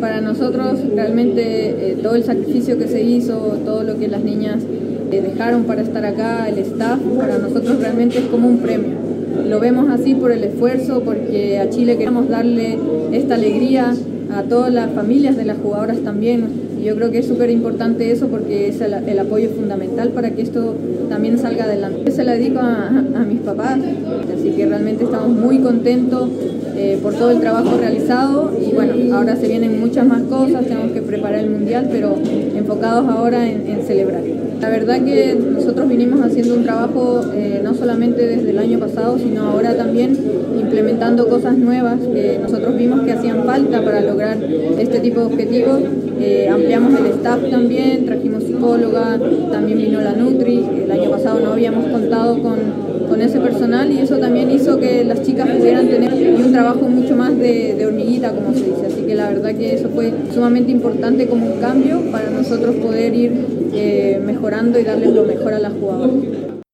Para nosotros realmente todo el sacrificio que se hizo, todo lo que las niñas dejaron para estar acá, el staff, para nosotros realmente es como un premio. Lo vemos así por el esfuerzo, porque a Chile queremos darle esta alegría a todas las familias de las jugadoras también. Yo creo que es súper importante eso, porque es el apoyo fundamental para que esto también salga adelante. Yo se la dedico a mis papás, así que realmente estamos muy contentos por todo el trabajo realizado, y bueno, ahora se vienen muchas más cosas, tenemos que preparar el mundial, pero enfocados ahora en celebrar. La verdad que nosotros vinimos haciendo un trabajo no solamente desde el año pasado, sino ahora también implementando cosas nuevas que nosotros vimos que hacían falta para lograr este tipo de objetivos. Ampliamos el staff también, trajimos psicóloga, también vino la Nutri. El año pasado no habíamos contado con ese personal, y eso también hizo que las chicas pudieran tener un trabajo mucho más de hormiguita, como se dice. Así que la verdad que eso fue sumamente importante como un cambio para nosotros poder ir mejorando y darles lo mejor a las jugadoras.